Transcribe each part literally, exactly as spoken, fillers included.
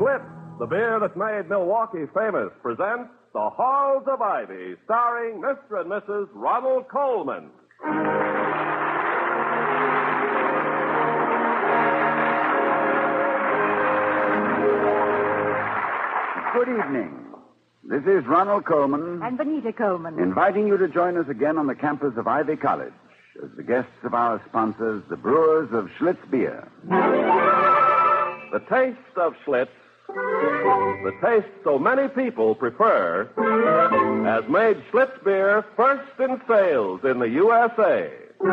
Schlitz, the beer that made Milwaukee famous, presents The Halls of Ivy, starring Mister and Missus Ronald Colman. Good evening. This is Ronald Colman. And Benita Colman. Inviting you to join us again on the campus of Ivy College as the guests of our sponsors, the brewers of Schlitz Beer. The taste of Schlitz, the taste so many people prefer, has made Schlitz Beer first in sales in the U S A.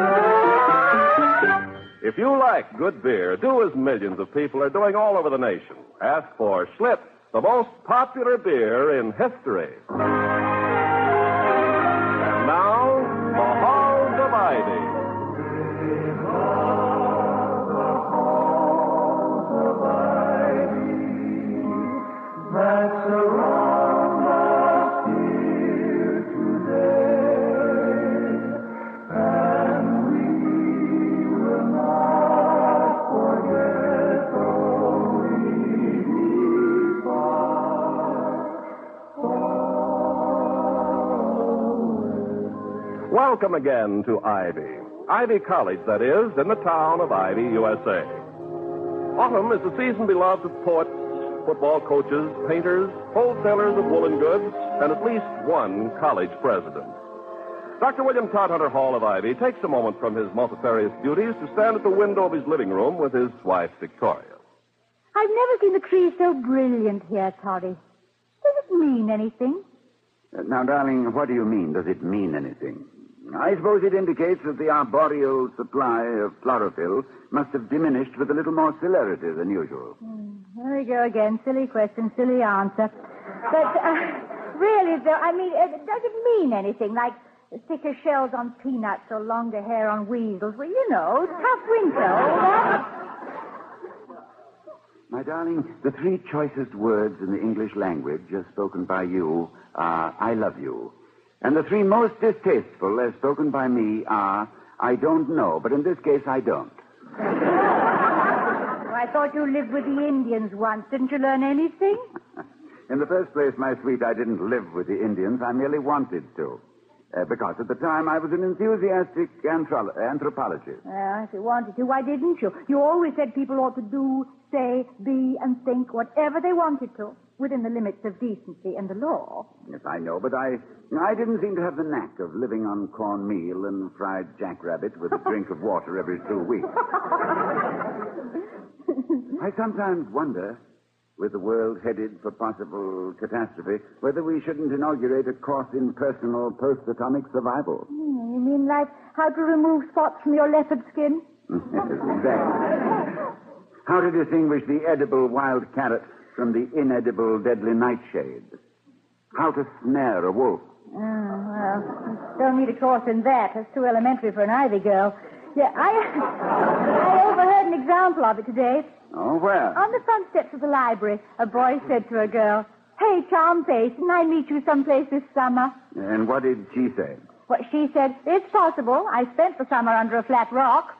If you like good beer, do as millions of people are doing all over the nation. Ask for Schlitz, the most popular beer in history. And now, the Halls of Ivy. That surround us here today, and we will not forget though we be far away. Welcome again to Ivy. Ivy College, that is, in the town of Ivy, U S A. Autumn is the season beloved of poets, football coaches, painters, wholesalers of woolen goods, and at least one college president. Doctor William Todhunter Hall of Ivy takes a moment from his multifarious duties to stand at the window of his living room with his wife, Victoria. I've never seen the trees so brilliant here, Toddy. Does it mean anything? Uh, now, darling, what do you mean? Does it mean anything? I suppose it indicates that the arboreal supply of chlorophyll must have diminished with a little more celerity than usual. Hmm. There we go again. Silly question, silly answer. But, uh, really, though, I mean, uh, does it mean anything? Like thicker shells on peanuts or longer hair on weasels? Well, you know, tough winter, all that. My darling, the three choicest words in the English language as spoken by you are, I love you. And the three most distasteful as spoken by me are, I don't know, but in this case, I don't. I thought you lived with the Indians once. Didn't you learn anything? In the first place, my sweet, I didn't live with the Indians. I merely wanted to. Uh, because at the time I was an enthusiastic anthro- anthropologist. Well, if you wanted to, why didn't you? You always said people ought to do, say, be, and think whatever they wanted to, within the limits of decency and the law. Yes, I know, but I I didn't seem to have the knack of living on cornmeal and fried jackrabbit with a drink of water every two weeks. I sometimes wonder, with the world headed for possible catastrophe, whether we shouldn't inaugurate a course in personal post-atomic survival. Hmm, you mean like how to remove spots from your leopard skin? Exactly. How to distinguish the edible wild carrot from the inedible deadly nightshade. How to snare a wolf. Oh, well, don't need a course in that. That's too elementary for an Ivy girl. Yeah, I, I overheard an example of it today. Oh, where? On the front steps of the library, a boy said to a girl, "Hey, charm face, can I meet you someplace this summer?" And what did she say? Well, she said, "It's possible. I spent the summer under a flat rock."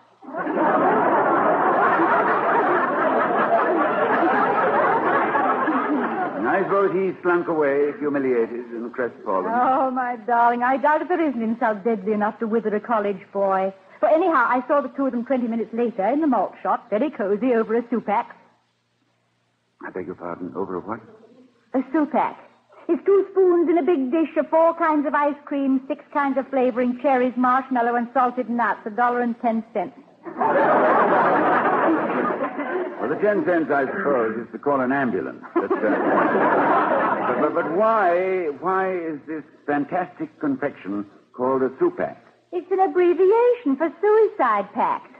I suppose he slunk away, humiliated and crestfallen. Oh, my darling, I doubt if there is an insult deadly enough to wither a college boy. But anyhow, I saw the two of them twenty minutes later in the malt shop, very cozy, over a soup-pack. I beg your pardon, over a what? A soup-pack. It's two spoons in a big dish of four kinds of ice cream, six kinds of flavoring, cherries, marshmallow, and salted nuts, a dollar and ten cents. Well, the ten cents, I suppose, is to call an ambulance. But, uh, but, but, but why, why is this fantastic confection called a soup-pack? It's an abbreviation for suicide pact.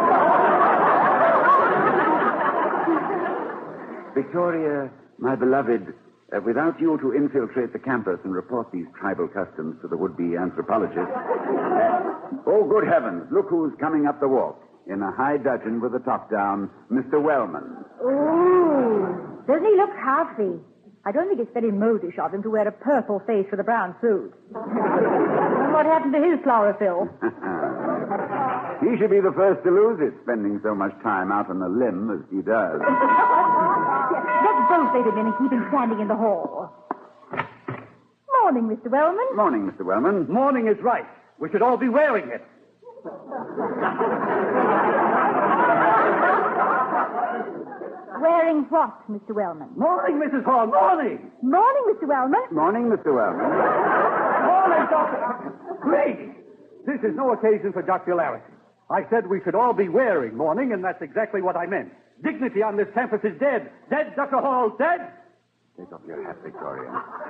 Victoria, my beloved, uh, without you to infiltrate the campus and report these tribal customs to the would-be anthropologist. Uh, oh, good heavens, look who's coming up the walk. In a high dudgeon with the top down, Mister Wellman. Ooh, doesn't he look healthy? I don't think it's very modish of him to wear a purple face with a brown suit. What happened to his chlorophyll? He should be the first to lose it, spending so much time out on a limb as he does. Let's both Let him in and keep him standing in the hall. Morning, Mister Wellman. Morning, Mister Wellman. Morning is right. We should all be wearing it. Wearing what, Mister Wellman? Morning, Missus Hall. Morning. Morning, Mister Wellman. Morning, Mister Wellman. Morning, Doctor. Lady, this is no occasion for jocularity. I said we should all be wearing mourning, and that's exactly what I meant. Dignity on this campus is dead. Dead, Doctor Hall, dead. Take off your hat, Victoria.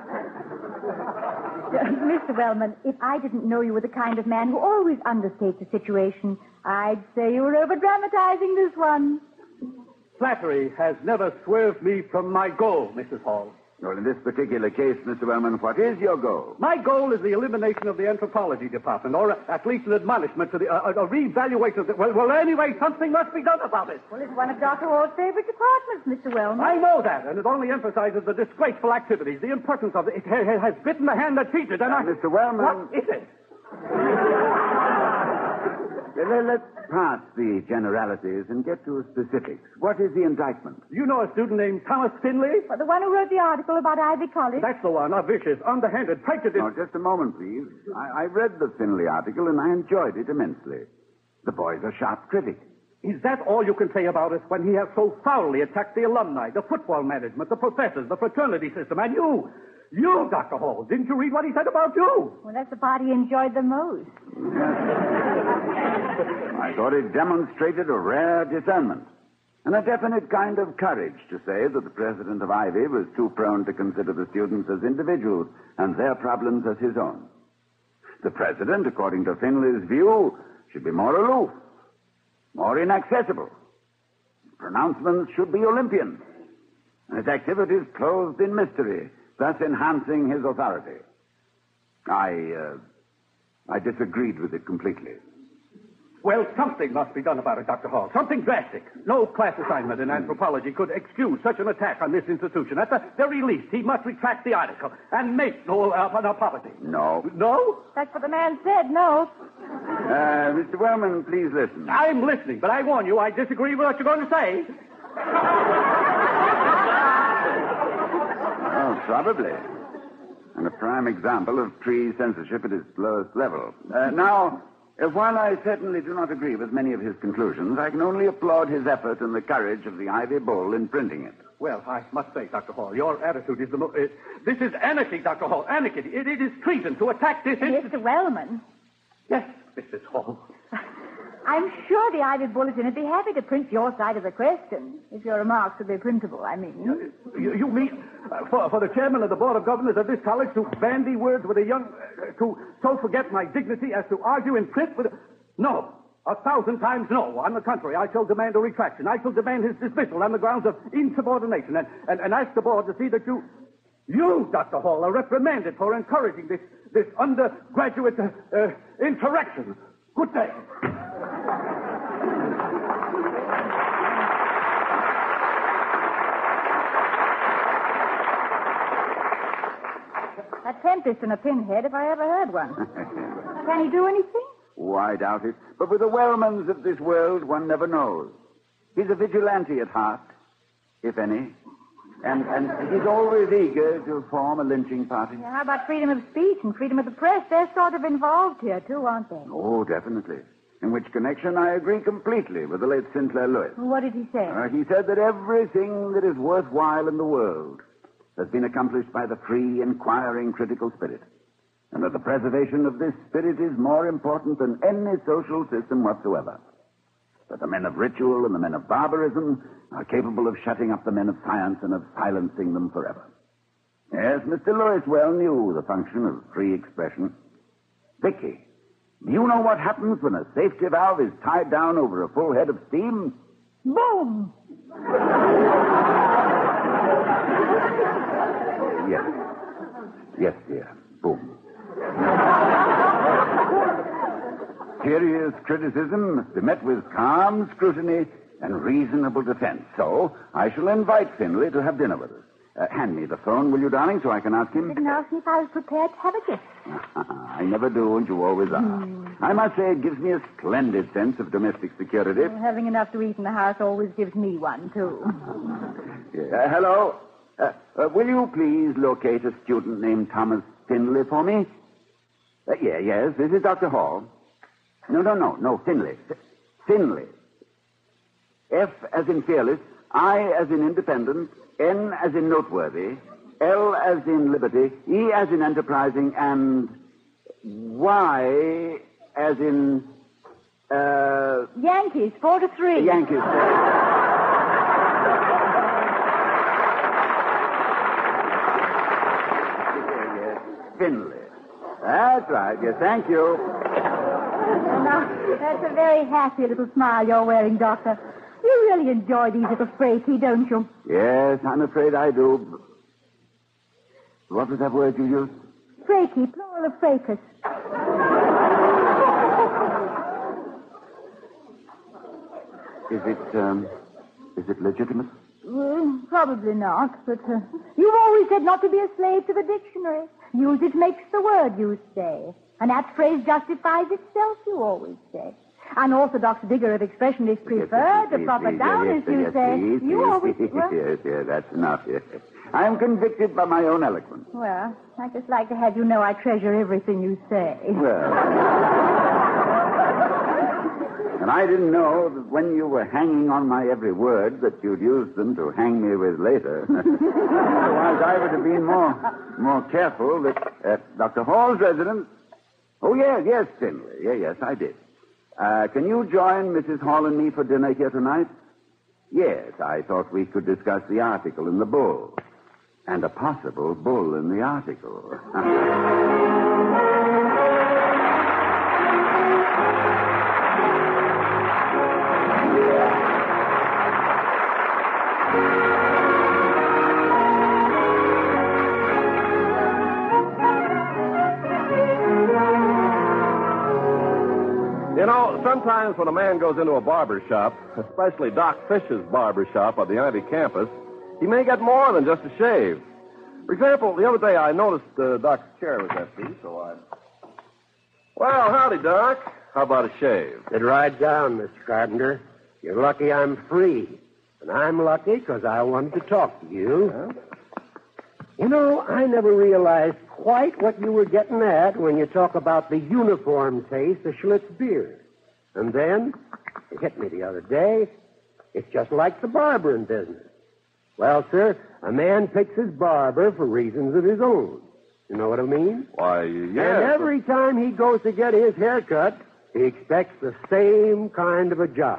Uh, Mister Wellman, if I didn't know you were the kind of man who always understates a situation, I'd say you were over-dramatizing this one. Flattery has never swerved me from my goal, Missus Hall. Well, in this particular case, Mister Wellman, what is your goal? My goal is the elimination of the anthropology department, or at least an admonishment to the, uh, a reevaluation of the... Well, well, anyway, something must be done about it. Well, it's one of Doctor Hall's favorite departments, Mister Wellman. I know that, and it only emphasizes the disgraceful activities, the importance of it. It ha- has bitten the hand that feeds it, and Uh, I... Mister Wellman... What is it? Well, let's pass the generalities and get to specifics. What is the indictment? You know a student named Thomas Finley? Well, the one who wrote the article about Ivy College? That's the one, a vicious, underhanded, prejudiced... No, just a moment, please. I, I read the Finley article, and I enjoyed it immensely. The boy's a sharp critic. Is that all you can say about us when he has so foully attacked the alumni, the football management, the professors, the fraternity system, and you? You, Doctor Hall, didn't you read what he said about you? Well, that's the part he enjoyed the most. I thought it demonstrated a rare discernment and a definite kind of courage to say that the president of Ivy was too prone to consider the students as individuals and their problems as his own. The president, according to Finley's view, should be more aloof, more inaccessible. Pronouncements should be Olympian, and his activities clothed in mystery, thus enhancing his authority. I, uh, I disagreed with it completely. Well, something must be done about it, Doctor Hall. Something drastic. No class assignment in anthropology could excuse such an attack on this institution. At the very least, he must retract the article and make no uh, an apology. No. No? That's what the man said, no. Uh, Mister Wellman, please listen. I'm listening, but I warn you, I disagree with what you're going to say. Oh, probably. And a prime example of tree censorship at its lowest level. Uh, now, uh, while I certainly do not agree with many of his conclusions, I can only applaud his effort and the courage of the Ivy Bull in printing it. Well, I must say, Doctor Hall, your attitude is the most... Uh, this is anarchy, Doctor Hall. Anarchy. It, it is treason to attack this... Mister Wellman. Yes, Missus Hall. I'm sure the Ivy Bulletin would be happy to print your side of the question, if your remarks would be printable, I mean. You, you mean uh, for, for the chairman of the board of governors of this college to bandy words with a young... Uh, to so forget my dignity as to argue in print with... A, no. A thousand times no. On the contrary, I shall demand a retraction. I shall demand his dismissal on the grounds of insubordination and, and, and ask the board to see that you... You, Doctor Hall, are reprimanded for encouraging this, this undergraduate uh, uh, interaction. Good day. A tempest and a pinhead, if I ever heard one. Can he do anything? Oh, I doubt it. But with the Wellmans of this world, one never knows. He's a vigilante at heart, if any. And, and he's always eager to form a lynching party. Yeah, how about freedom of speech and freedom of the press? They're sort of involved here, too, aren't they? Oh, definitely. In which connection I agree completely with the late Sinclair Lewis. What did he say? Uh, he said that everything that is worthwhile in the world has been accomplished by the free, inquiring, critical spirit. And that the preservation of this spirit is more important than any social system whatsoever. That the men of ritual and the men of barbarism are capable of shutting up the men of science and of silencing them forever. Yes, Mister Lewis well knew the function of free expression. Vicky, do you know what happens when a safety valve is tied down over a full head of steam? Boom! Yes. Yes, dear. Boom. Serious criticism must be met with calm scrutiny and reasonable defense. So, I shall invite Finley to have dinner with us. Uh, hand me the phone, will you, darling, so I can ask him? Didn't ask me if I was prepared to have a gift. I never do, and you always are. Mm. I must say it gives me a splendid sense of domestic security. Well, having enough to eat in the house always gives me one, too. Yeah. Uh, hello? Uh, uh, will you please locate a student named Thomas Finley for me? Uh, yeah, yes, this is Doctor Hall. No, no, no, no, Finley. F- Finley. F as in fearless, I as in independent, N as in noteworthy, L as in liberty, E as in enterprising, and Y as in, uh... Yankees, four to three. Yankees. Yes, Finley. That's right, yes, thank you. Now, that's a very happy little smile you're wearing, Doctor. You really enjoy these little fracas, don't you? Yes, I'm afraid I do. What was that word you used? Fracas, plural of fracas. Is it, um, is it legitimate? Well, probably not, but uh, you've always said not to be a slave to the dictionary. Use it makes the word, you say. And that phrase justifies itself, you always say. An orthodox vigor of expression is preferred. The proper noun, as you yes, say. Please, You yes, always... Yes, Well, yes, yes, that's enough, yes. I'm convicted by my own eloquence. well, I just like to have you know I treasure everything you say. Well... And I didn't know that when you were hanging on my every word that you'd use them to hang me with later. Otherwise, I would have been more more careful that at Doctor Hall's residence... Oh, yes, yes, Finley. Yeah, yes, I did. Uh, can you join Missus Hall and me for dinner here tonight? Yes, I thought we could discuss the article in the Bull. And a possible bull in the article. You know, sometimes when a man goes into a barber shop, especially Doc Fish's barber shop on the Ivy campus, he may get more than just a shave. For example, the other day I noticed uh, Doc's chair was empty, so I... Well, howdy, Doc. How about a shave? Sit right down, Mister Carpenter. You're lucky I'm free. And I'm lucky because I wanted to talk to you. Huh? You know, I never realized quite what you were getting at when you talk about the uniform taste of Schlitz beer. And then, it hit me the other day, it's just like the barbering business. Well, sir, a man picks his barber for reasons of his own. You know what I mean? Why, yeah. And every time he goes to get his haircut, he expects the same kind of a job.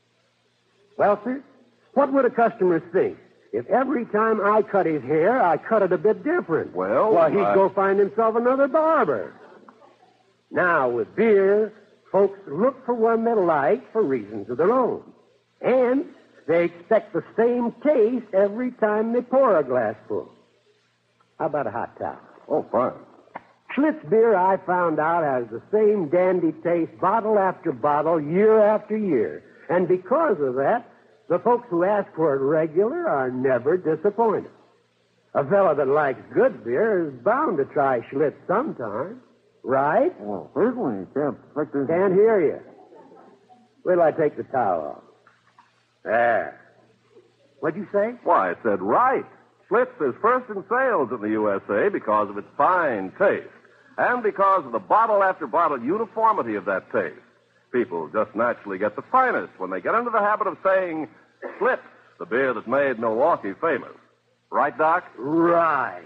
Well, sir, what would a customer think if every time I cut his hair, I cut it a bit different? Well, Well, he'd I- go find himself another barber. Now, with beer, folks look for one they like for reasons of their own. And they expect the same taste every time they pour a glassful. How about a hot towel? Oh, fine. Schlitz beer, I found out, has the same dandy taste bottle after bottle, year after year. And because of that, the folks who ask for it regular are never disappointed. A fellow that likes good beer is bound to try Schlitz sometime. Right? Well, certainly. Can't expect this... Can't hear you. Wait till I take the towel off. There. What'd you say? Why, I said right. Schlitz is first in sales in the U S A because of its fine taste and because of the bottle-after-bottle uniformity of that taste. People just naturally get the finest when they get into the habit of saying, Schlitz, the beer that made Milwaukee famous. Right, Doc? Right.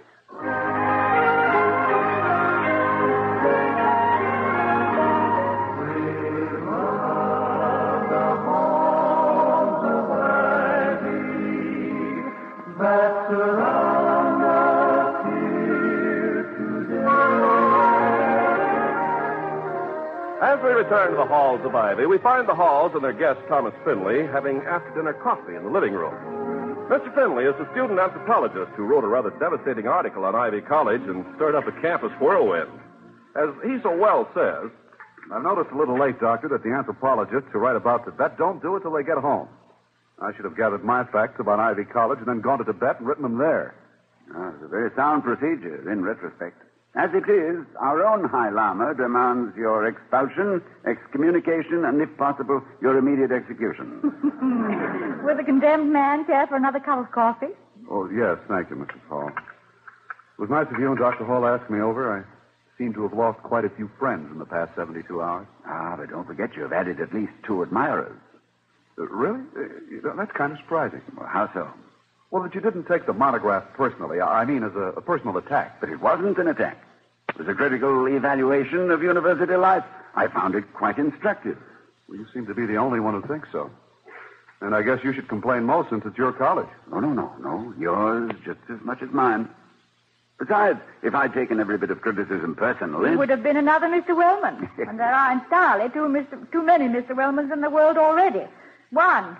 As we return to the halls of Ivy, we find the Halls and their guest, Thomas Finley, having after-dinner coffee in the living room. Mister Finley is a student anthropologist who wrote a rather devastating article on Ivy College and stirred up a campus whirlwind. As he so well says... I noticed a little late, Doctor, that the anthropologists who write about Tibet don't do it till they get home. I should have gathered my facts about Ivy College and then gone to Tibet and written them there. Ah, it's a very sound procedure, in retrospect. As it is, our own High Lama demands your expulsion, excommunication, and, if possible, your immediate execution. Will the condemned man care for another cup of coffee? Oh, yes, thank you, Missus Hall. It was nice of you and Doctor Hall asked me over. I seem to have lost quite a few friends in the past seventy-two hours. Ah, but don't forget you've added at least two admirers. Uh, really? Uh, that's kind of surprising. Well, how so? Well, that you didn't take the monograph personally. I mean, as a, a personal attack. But it wasn't an attack. It was a critical evaluation of university life. I found it quite instructive. Well, you seem to be the only one who thinks so. And I guess you should complain most since it's your college. No, no, no, no. Yours just as much as mine. Besides, if I'd taken every bit of criticism personally... There would have been another Mister Wellman. And there are entirely too, Mister too many Mister Wellmans in the world already. One.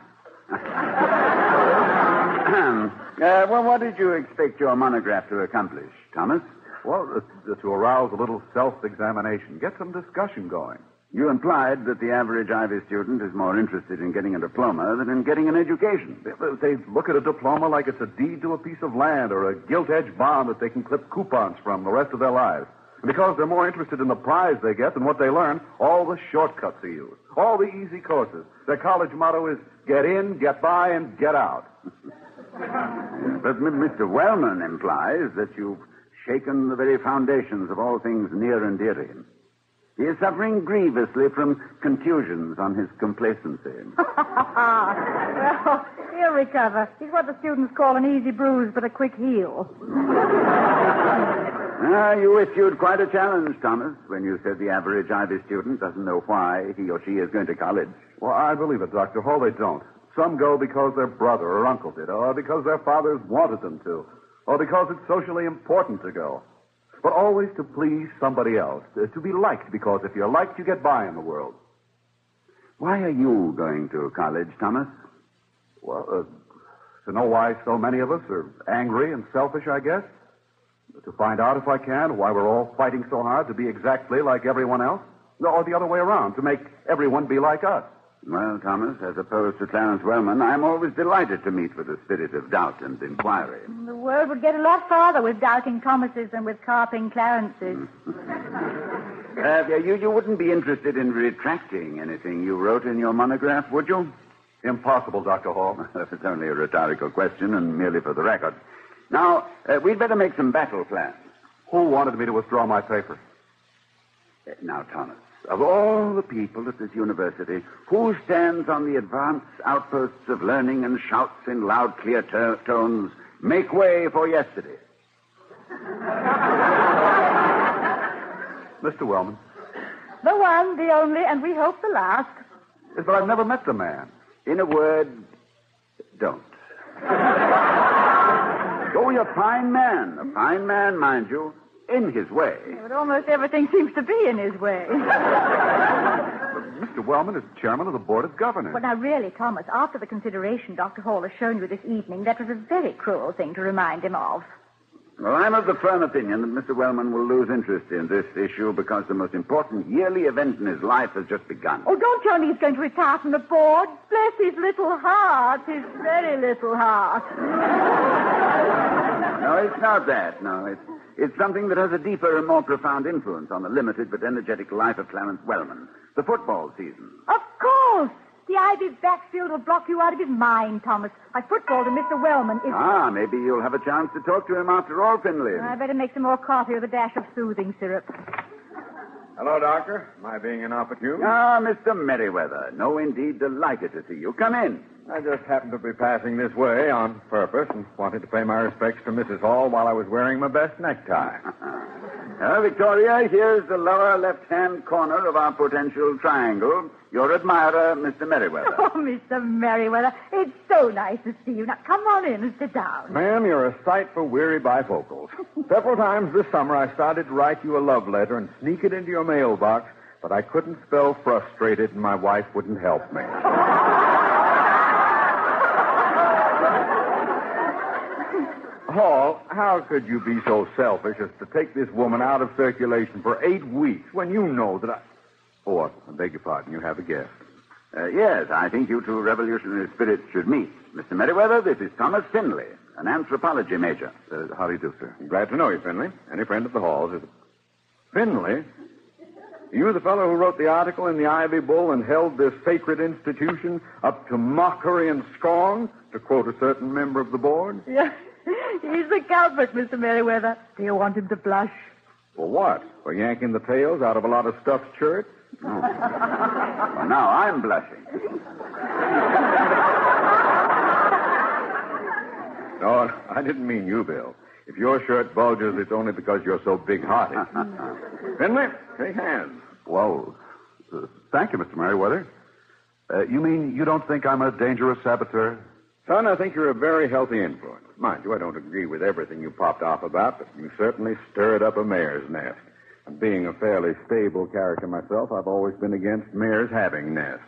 uh, well, what did you expect your monograph to accomplish, Thomas? Well, uh, to arouse a little self-examination. Get some discussion going. You implied that the average Ivy student is more interested in getting a diploma than in getting an education. They look at a diploma like it's a deed to a piece of land or a gilt-edged bond that they can clip coupons from the rest of their lives. And because they're more interested in the prize they get than what they learn, all the shortcuts are used, all the easy courses. Their college motto is get in, get by, and get out. But Mister Wellman implies that you've shaken the very foundations of all things near and dear to him. He is suffering grievously from contusions on his complacency. Well, he'll recover. He's what the students call an easy bruise but a quick heal. Ah, you issued quite a challenge, Thomas, when you said the average Ivy student doesn't know why he or she is going to college. Well, I believe it, Doctor Hall. They don't. Some go because their brother or uncle did, or because their fathers wanted them to, or because it's socially important to go. But always to please somebody else, to, to be liked, because if you're liked, you get by in the world. Why are you going to college, Thomas? Well, uh, to know why so many of us are angry and selfish, I guess. To find out, if I can, why we're all fighting so hard to be exactly like everyone else. Or the other way around, to make everyone be like us. Well, Thomas, as opposed to Clarence Wellman, I'm always delighted to meet with a spirit of doubt and inquiry. The world would get a lot farther with doubting Thomases than with carping Clarences. uh, you, you wouldn't be interested in retracting anything you wrote in your monograph, would you? Impossible, Doctor Hall. It's only a rhetorical question and merely for the record. Now, uh, we'd better make some battle plans. Who wanted me to withdraw my paper? Uh, now, Thomas, of all the people at this university, who stands on the advance outposts of learning and shouts in loud, clear to- tones, make way for yesterday? Mister Wellman. The one, the only, and we hope the last. Yes, but I've never met the man. In a word, don't. Oh, you're a fine man. A fine man, mind you. In his way. But almost everything seems to be in his way. Mister Wellman is chairman of the Board of Governors. Well, now, really, Thomas, after the consideration Doctor Hall has shown you this evening, that was a very cruel thing to remind him of. Well, I'm of the firm opinion that Mister Wellman will lose interest in this issue because the most important yearly event in his life has just begun. Oh, don't tell me he's going to retire from the board. Bless his little heart, his very little heart. No, it's not that. No, it's, it's something that has a deeper and more profound influence on the limited but energetic life of Clarence Wellman. The football season. Of course. The Ivy backfield will block you out of his mind, Thomas. My football to Mister Wellman is... Ah, maybe you'll have a chance to talk to him after all, Finley. I better make some more coffee with a dash of soothing syrup. Hello, Doctor. Am I being inopportune? Ah, Mister Merriweather. No, indeed, delighted to see you. Come in. I just happened to be passing this way on purpose and wanted to pay my respects to Missus Hall while I was wearing my best necktie. Uh, Victoria, here's the lower left-hand corner of our potential triangle. Your admirer, Mister Merriweather. Oh, Mister Merriweather, it's so nice to see you. Now, come on in and sit down. Ma'am, you're a sight for weary bifocals. Several times this summer I started to write you a love letter and sneak it into your mailbox, but I couldn't spell frustrated and my wife wouldn't help me. Hall, how could you be so selfish as to take this woman out of circulation for eight weeks when you know that I... Oh, I beg your pardon. You have a guest. Uh, yes, I think you two revolutionary spirits should meet. Mister Merriweather, this is Thomas Finley, an anthropology major. Uh, how do you do, sir? Glad to know you, Finley. Any friend of the Halls is... Finley? You the fellow who wrote the article in the Ivy Bull and held this sacred institution up to mockery and scorn, to quote a certain member of the board? Yes, He's the culprit, Mister Merriweather. Do you want him to blush? For what? For yanking the tails out of a lot of stuffed shirts? Oh. Well, now I'm blushing. No, I didn't mean you, Bill. If your shirt bulges, it's only because you're so big-hearted. Finley, shake hands. Well, uh, thank you, Mister Merriweather. Uh, you mean you don't think I'm a dangerous saboteur? Son, I think you're a very healthy influence. Mind you, I don't agree with everything you popped off about, but you certainly stirred up a mare's nest. And being a fairly stable character myself, I've always been against mares having nests.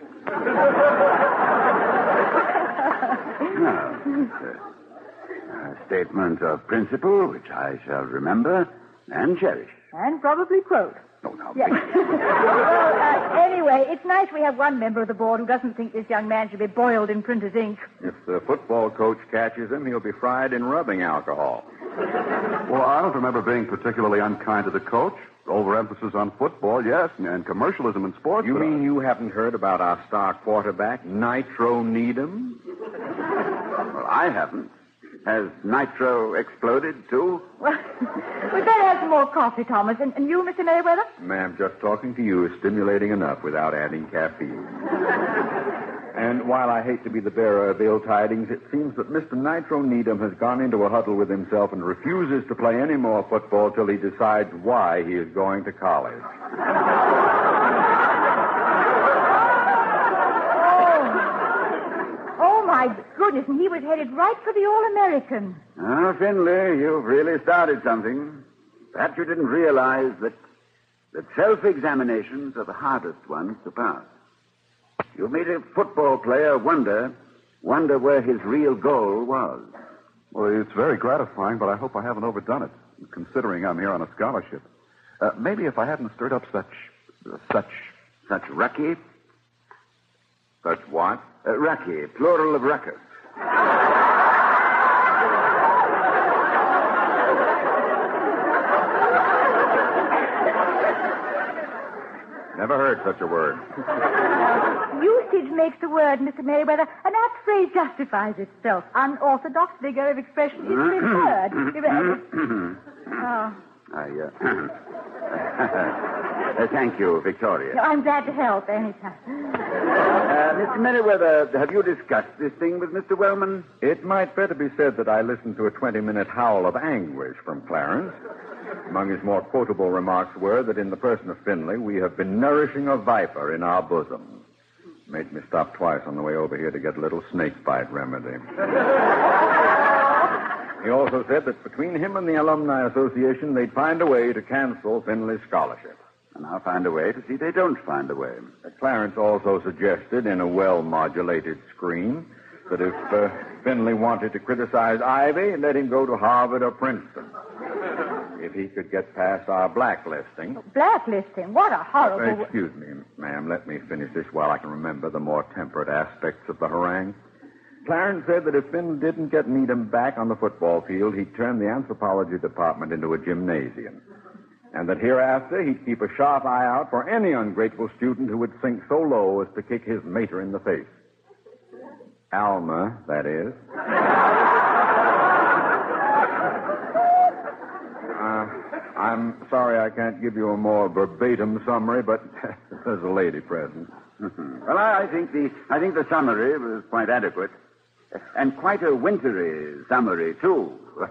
No. A statement of principle which I shall remember and cherish. And probably quote. No, no. Yeah. Well, uh, anyway, it's nice we have one member of the board who doesn't think this young man should be boiled in printer's ink. If the football coach catches him, he'll be fried in rubbing alcohol. Well, I don't remember being particularly unkind to the coach. Overemphasis on football, yes, and commercialism in sports. You but mean I... you haven't heard about our star quarterback, Nitro Needham? Well, I haven't. Has Nitro exploded, too? Well, we'd better have some more coffee, Thomas. And, and you, Mister Merriweather? Ma'am, just talking to you is stimulating enough without adding caffeine. And while I hate to be the bearer of ill tidings, it seems that Mister Nitro Needham has gone into a huddle with himself and refuses to play any more football till he decides why he is going to college. My goodness, and he was headed right for the All-American. Oh, Finley, you've really started something. Perhaps you didn't realize that, that self-examinations are the hardest ones to pass. You've made a football player wonder, wonder where his real goal was. Well, it's very gratifying, but I hope I haven't overdone it, considering I'm here on a scholarship. Uh, maybe if I hadn't stirred up such, uh, such... Such rucky? Such what? Uh, rucky, plural of ruckus. Never heard such a word. Usage makes the word, Mister Merriweather. An apt phrase justifies itself. Unorthodox figure of expression is preferred. Oh. I, uh, uh, thank you, Victoria. No, I'm glad to help anytime. Uh, Mister Merriweather, have you discussed this thing with Mister Wellman? It might better be said that I listened to a twenty-minute howl of anguish from Clarence. Among his more quotable remarks were that in the person of Finley, we have been nourishing a viper in our bosom. Made me stop twice on the way over here to get a little snake bite remedy. He also said that between him and the Alumni Association, they'd find a way to cancel Finley's scholarship. And I'll find a way to see they don't find a way. Uh, Clarence also suggested in a well-modulated scream that if uh, Finley wanted to criticize Ivy, let him go to Harvard or Princeton. If he could get past our blacklisting. Blacklisting? What a horrible... Uh, excuse me, ma'am. Let me finish this while I can remember the more temperate aspects of the harangue. Clarence said that if Finn didn't get Needham back on the football field, he'd turn the anthropology department into a gymnasium. And that hereafter he'd keep a sharp eye out for any ungrateful student who would sink so low as to kick his mater in the face. Alma, that is. uh, I'm sorry I can't give you a more verbatim summary, but there's a lady present. Well, I, I think the I think the summary was quite adequate. And quite a wintry summary, too.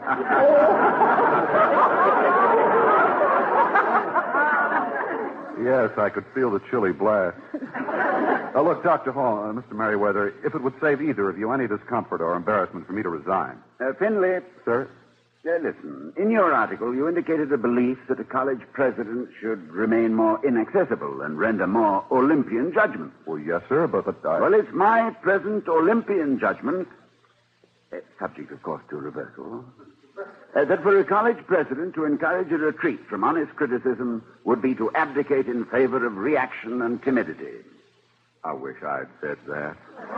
Yes, I could feel the chilly blast. Uh, look, Doctor Hall, uh, Mister Merriweather, if it would save either of you any discomfort or embarrassment for me to resign. Uh, Finley. Sir? Uh, listen, in your article, you indicated a belief that a college president should remain more inaccessible and render more Olympian judgment. Well, yes, sir, but... but I... Well, it's my present Olympian judgment, uh, subject, of course, to reversal, uh, that for a college president to encourage a retreat from honest criticism would be to abdicate in favor of reaction and timidity. I wish I'd said that.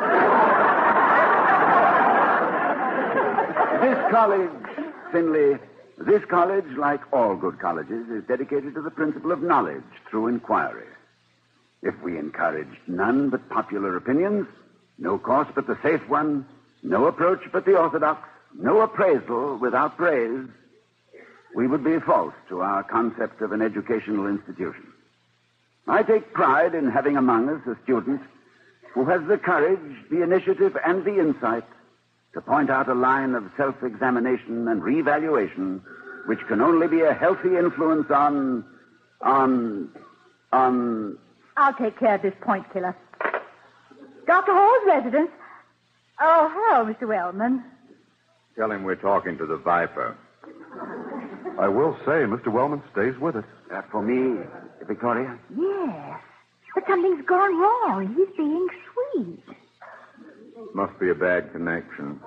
This college... Finley, this college, like all good colleges, is dedicated to the principle of knowledge through inquiry. If we encouraged none but popular opinions, no course but the safe one, no approach but the orthodox, no appraisal without praise, we would be false to our concept of an educational institution. I take pride in having among us a student who has the courage, the initiative, and the insight to point out a line of self-examination and reevaluation which can only be a healthy influence on, on, on... I'll take care of this point killer. Doctor Hall's residence. Oh, hello, Mister Wellman. Tell him we're talking to the Viper. I will say, Mister Wellman stays with us. Uh, for me, Victoria? Yes, but something's gone wrong. He's being sweet. Must be a bad connection.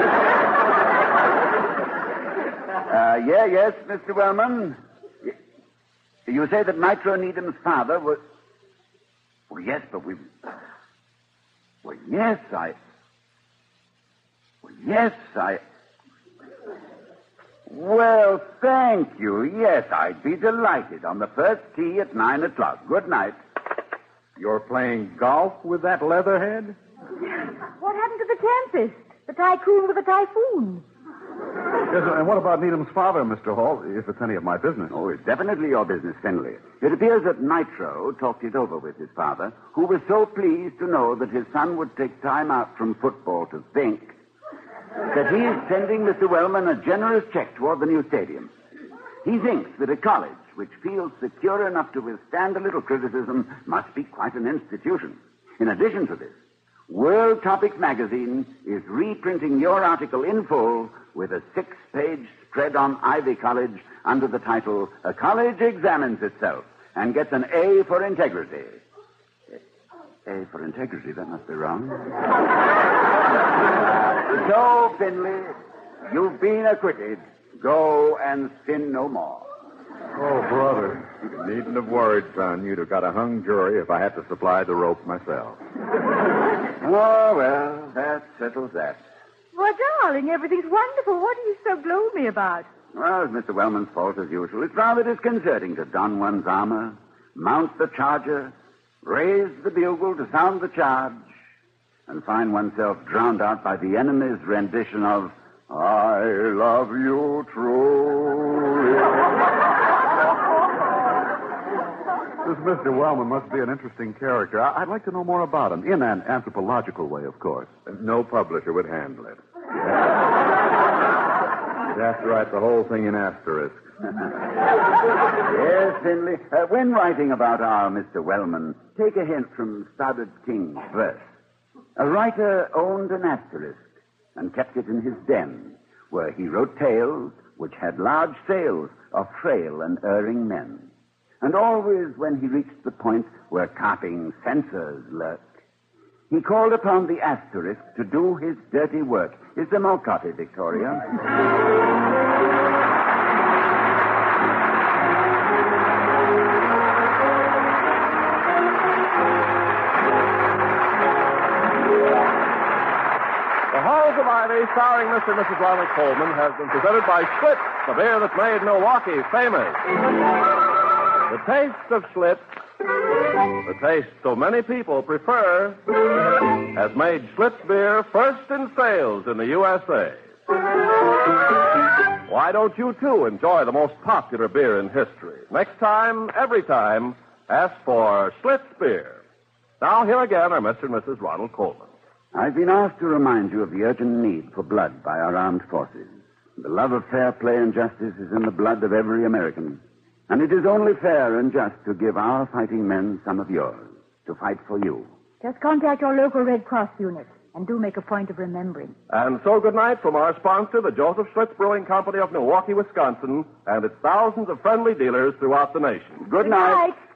Uh, yeah, yes, Mister Wellman. You say that Nitro Needham's father was... Well, yes, but we... Well, yes, I... Well, yes, I... Well, thank you. Yes, I'd be delighted on the first tee at nine o'clock. Good night. You're playing golf with that leatherhead? What happened to the Tempest? The tycoon with the typhoon? Yes, and what about Needham's father, Mister Hall, if it's any of my business? Oh, it's definitely your business, Finley. It appears that Nitro talked it over with his father, who was so pleased to know that his son would take time out from football to think, that he is sending Mister Wellman a generous check toward the new stadium. He thinks that a college which feels secure enough to withstand a little criticism must be quite an institution. In addition to this, World Topics magazine is reprinting your article in full with a six-page spread on Ivy College under the title, A College Examines Itself and Gets an A for Integrity. A for integrity, that must be wrong. So, Finley, you've been acquitted. Go and sin no more. Oh, brother. You needn't have worried, son. You'd have got a hung jury if I had to supply the rope myself. Oh, well, that settles that. Well, darling, everything's wonderful. What are you so gloomy about? Well, it's Mister Wellman's fault as usual. It's rather disconcerting to don one's armor, mount the charger, raise the bugle to sound the charge, and find oneself drowned out by the enemy's rendition of I Love You Truly. This Mister Wellman must be an interesting character. I- I'd like to know more about him, in an anthropological way, of course. No publisher would handle it. You'd have to write the whole thing in asterisks. Yes, Finley. Uh, when writing about our Mister Wellman, take a hint from Stoddard King's verse. A writer owned an asterisk and kept it in his den, where he wrote tales which had large sails of frail and erring men. And always when he reached the point where carping censors lurked, he called upon the asterisk to do his dirty work. Is there more coffee, Victoria? The Halls of Ivy, starring Mister and Missus Ronald Coleman, has been presented by Schlitz, the beer that made Milwaukee famous. The taste of Schlitz, the taste so many people prefer, has made Schlitz beer first in sales in the U S A. Why don't you, too, enjoy the most popular beer in history? Next time, every time, ask for Schlitz beer. Now, here again are Mister and Missus Ronald Coleman. I've been asked to remind you of the urgent need for blood by our armed forces. The love of fair play and justice is in the blood of every American. And it is only fair and just to give our fighting men some of yours, to fight for you. Just contact your local Red Cross unit, and do make a point of remembering. And so good night from our sponsor, the Joseph Schlitz Brewing Company of Milwaukee, Wisconsin, and its thousands of friendly dealers throughout the nation. Good night. Good night.